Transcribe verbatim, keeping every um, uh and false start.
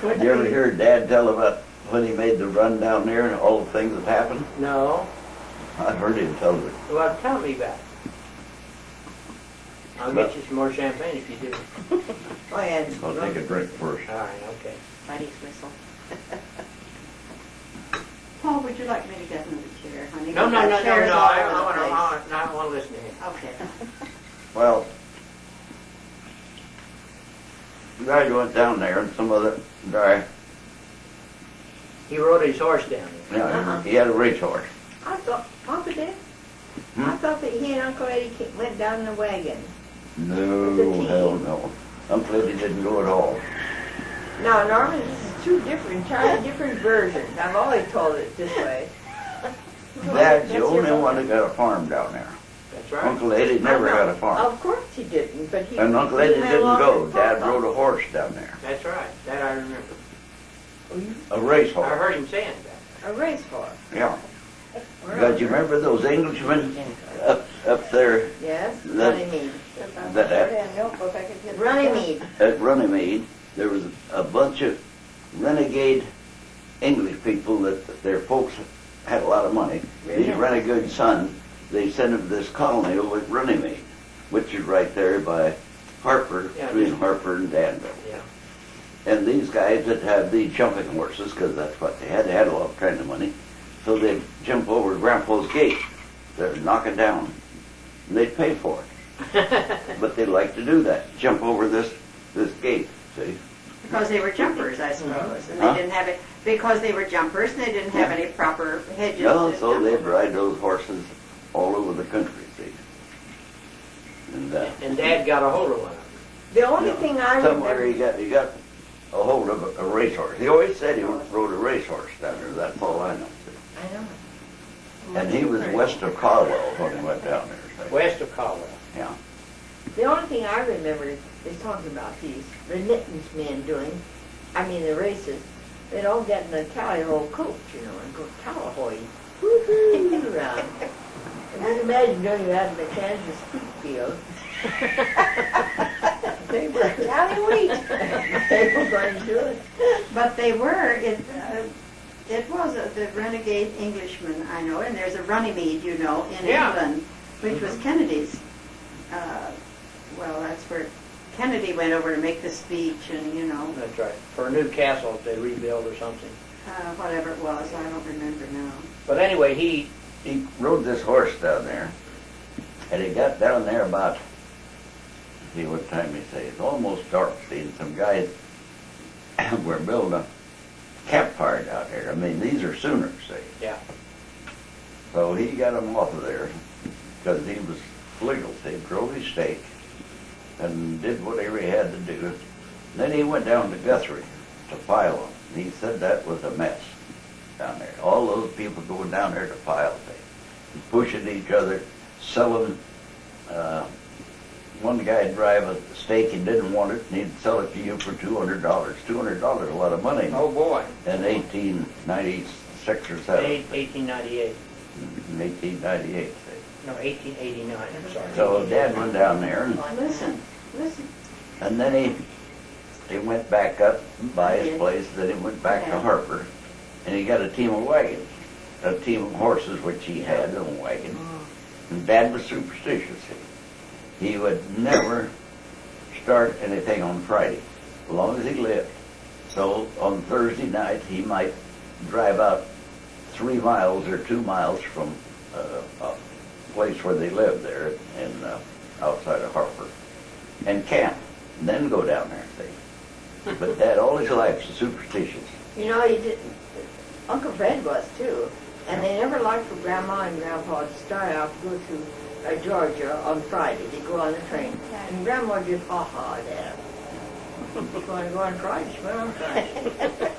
Did you ever hear Dad tell about when he made the run down there and all the things that happened? No. I've heard him tell it. Well, tell me about it. I'll But- get you some more champagne if you do. Oh, yeah. I'll take a drink first. All right, okay. Buddy's whistle. Paul, would you like me to get another chair, honey? No, no, no, no, no, Chairs all I over the don't want to, place. I don't want to listen to him. Okay. Well, the guy went down there and some other guy, He rode his horse down there. you know, Uh-huh. he had a racehorse. I thought, Papa did? Hmm? I thought that he and Uncle Eddie ca- went down in the wagon. No, With the team. hell no. Uncle Eddie didn't go at all. No, Norman, this is two different, entirely different versions. I've always told it this way. Dad's That's the your only fault. one that got a farm down there. That's right. Uncle Eddie never I know. got a farm. Of course he didn't, but he... And Uncle he Eddie went didn't along go. with Dad Papa. rode a horse down there. That's right. That I remember. A I racehorse. heard him saying that. A racehorse. Yeah. But you remember those Englishmen up, up there Yes, That- Runnymede. that- Runnymede. at Runnymede? There was a bunch of renegade English people that their folks had a lot of money. These Really? renegade sons, they sent them to this colony over at Runnymede, which is right there by Harper, Yeah, between just- Harper and Danville. Yeah. And these guys that had these jumping horses, because that's what they had, they had a lot of kind of money, so they'd jump over Grandpa's gate. They'd knock it down, and they'd pay for it. But they liked to do that, jump over this this gate, see? Because they were jumpers, I suppose, and Huh? they didn't have it, because they were jumpers and they didn't have Yeah. any proper hedges. No, to so jump they'd over. ride those horses all over the country, see? And uh, And Dad got a hold of one of them. The only Yeah. thing I somewhere remember... he got he got a hold of a, a racehorse. He always said he rode a racehorse down there. That's all I know. See? I know. And he was west of Caldwell when he went down there. See? West of Colorado. Yeah. The only thing I remember is talking about these remittance men doing, I mean the races, they'd all get in a tally-ho coach, you know, and go tally-hoy, woo-hoo, around. And just imagine doing that in the Kansas wheat field. They were tally-wheat. They were going to do it. But they were, it, uh, it was a, the renegade Englishman, I know, and there's a Runnymede, you know, in Yeah. England, which was Kennedy's. Uh, well, that's where Kennedy went over to make the speech and, you know, That's right. For a new castle that they rebuilt or something. uh, whatever it was, I don't remember now. But anyway, he, He rode this horse down there, and he got down there about, see what time he say, it's almost dark, see, and some guys were building a campfire down there. I mean, these are Sooners, see. yeah. So he got him off of there, because he was legal, see, drove his stake, and did whatever he had to do. Then he went down to Guthrie to file them. And he said that was a mess down there. All those people going down there to file things, pushing each other, selling. Uh, one guy drive a stake and didn't want it, and he'd sell it to you for two hundred dollars. Two hundred dollars, a lot of money. Oh, boy. In eighteen ninety-six or seven. Eight- eighteen ninety-eight. In eighteen ninety-eight. see. No, eighteen eighty-nine, I'm sorry. So Dad went down there, and, Listen, listen. and then he he went back up by his place. Then he went back to Harper, and he got a team of wagons, a team of horses, which he had in a wagon. And Dad was superstitious. He, he would never start anything on Friday, as long as he lived. So on Thursday night, he might drive out three miles or two miles from uh, a place where they lived there in uh, outside of Harper, and camp, and then go down there and see. But Dad all his life was superstitious. You know, he did, Uncle Fred was too, and they never liked for Grandma and Grandpa to start out to go to uh, Georgia on Friday. They'd go on the train, and Grandma just ha-ha Dad. You want to go on Friday? She went on Friday.